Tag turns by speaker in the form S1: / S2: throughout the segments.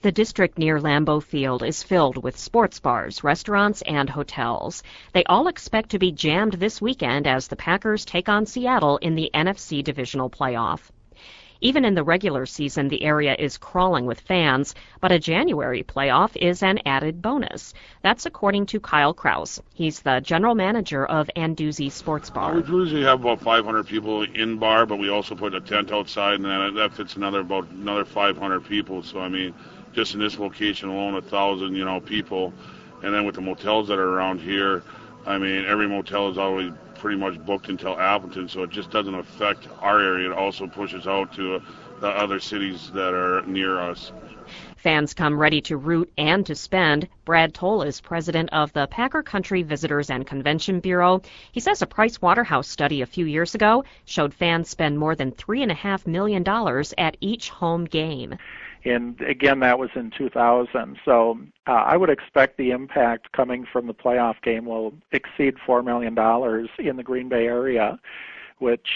S1: The district near Lambeau Field is filled with sports bars, restaurants, and hotels. They all expect to be jammed this weekend as the Packers take on Seattle in the NFC divisional playoff. Even in the regular season, the area is crawling with fans, but a January playoff is an added bonus. That's according to Kyle Kraus. He's the general manager of Anduzzi Sports Bar.
S2: We usually have about 500 people in bar, but we also put a tent outside, and then that fits another 500 people. So, I mean, just in this location alone, 1,000, people. And then with the motels that are around here, I mean, every motel is always pretty much booked until Appleton, so it just doesn't affect our area. It also pushes out to the other cities that are near us.
S1: Fans come ready to root and to spend. Brad Toll is president of the Packer Country Visitors and Convention Bureau. He says a Price Waterhouse study a few years ago showed fans spend more than $3.5 million at each home game.
S3: And again, that was in 2000. So I would expect the impact coming from the playoff game will exceed $4 million in the Green Bay area, which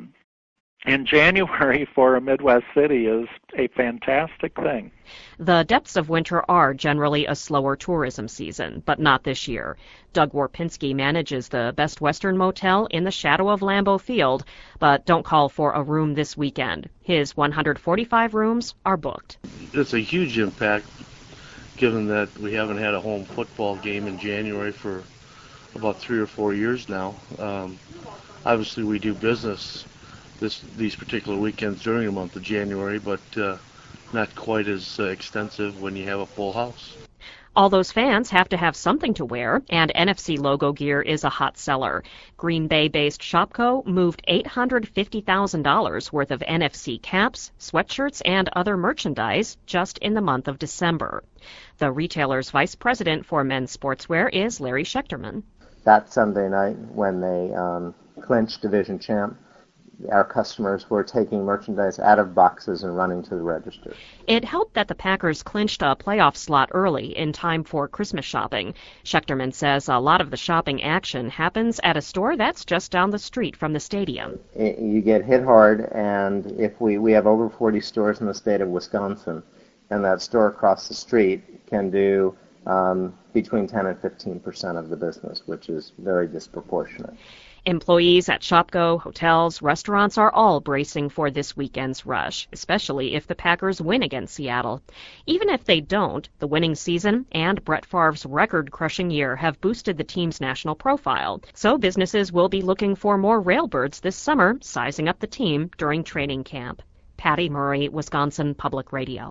S3: in January for a Midwest city is a fantastic thing.
S1: The depths of winter are generally a slower tourism season, but not this year. Doug Warpinski manages the Best Western Motel in the shadow of Lambeau Field, but don't call for a room this weekend. His 145 rooms are booked.
S4: It's a huge impact, given that we haven't had a home football game in January for about 3 or 4 years now. Obviously, we do business these particular weekends during the month of January, but not quite as extensive when you have a full house.
S1: All those fans have to have something to wear, and NFC logo gear is a hot seller. Green Bay-based Shopko moved $850,000 worth of NFC caps, sweatshirts, and other merchandise just in the month of December. The retailer's vice president for men's sportswear is Larry Schechterman.
S5: That Sunday night, when they clinched division champ, our customers were taking merchandise out of boxes and running to the register.
S1: It helped that the Packers clinched a playoff slot early in time for Christmas shopping. Schechterman says a lot of the shopping action happens at a store that's just down the street from the stadium.
S5: You get hit hard, and if we have over 40 stores in the state of Wisconsin, and that store across the street can do between 10 and 15% of the business, which is very disproportionate.
S1: Employees at Shopko, hotels, restaurants are all bracing for this weekend's rush, especially if the Packers win against Seattle. Even if they don't, the winning season and Brett Favre's record-crushing year have boosted the team's national profile. So businesses will be looking for more Railbirds this summer, sizing up the team during training camp. Patty Murray, Wisconsin Public Radio.